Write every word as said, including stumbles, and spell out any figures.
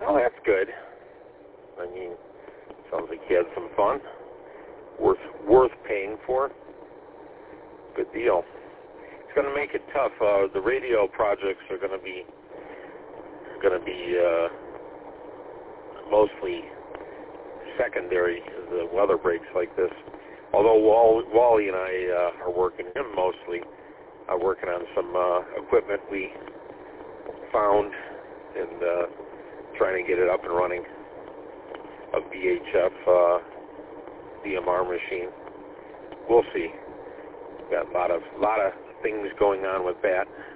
Well, that's good. I mean, sounds like you had some fun. Worth worth paying for. Good deal. It's going to make it tough. Uh, the radio projects are going to be going to be uh, mostly secondary as the weather breaks like this. Although Wall, Wally and I uh, are working, him mostly, are working on some uh, equipment we found and uh, trying to get it up and running. A V H F uh, D M R machine. We'll see. Got a lot of lot of things going on with that.